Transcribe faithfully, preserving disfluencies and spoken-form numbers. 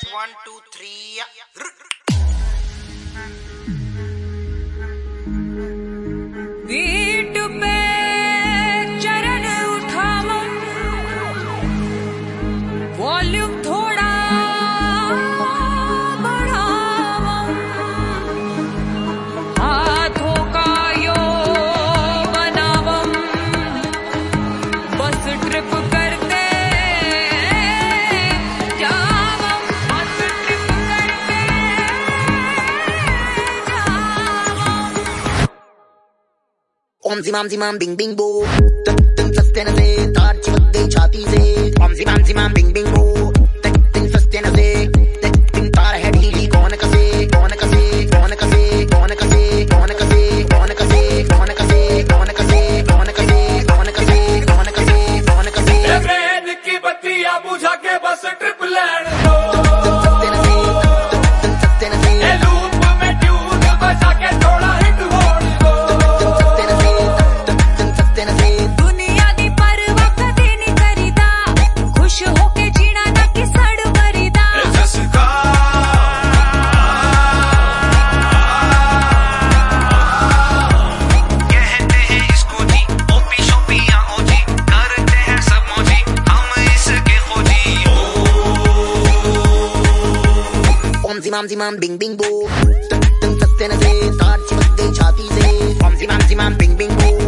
Let's one, two, three. Beat पे चरण उठाओ, वॉल्यूम थोड़ा बढ़ाओ, हाथों का योग बनाओ, बस ट्रिप करते जाओ, बस ट्रिप करते जाओ। ओम जिमाम जिमाम बिंग बिंग बो, तक तक सस्ते न से तार चिपक गई छाती से। ओम जिमाम जिमाम बिंग बिंग बो, तक तक सस्ते न से तक तक तार है ढीली। कौन कसे कौन कसे कौन कसे कौन कसे कौन कसे कौन कसे कौन कसे कौन कसे कौन कसे कौन कसे कौन कसे कौन कसे ब्रेन की बत्तियां बुझा के बस ट्रिप लैंड दो। सस्ते न से तक सस्ते न से ए लूप में ट्यून बजा के थोड़ा हिट होड़ दो। सस्ते न से तक सस्ते न से दुनिया दी परवाह कदे नहीं करीदा, खुश होके जीना ना कि सड़ मरीदा। जसका कहते हैं इसको जी, ओपी शोपी या ओजी, करते हैं सब मौजी, हम इसके खोजी। ओम जिमाम जिमाम बिंग बिंग बो, तक तक सस्ते न से तार चिपक गई छाती से। ओम जिमाम जिमाम बिंग बिंग बो।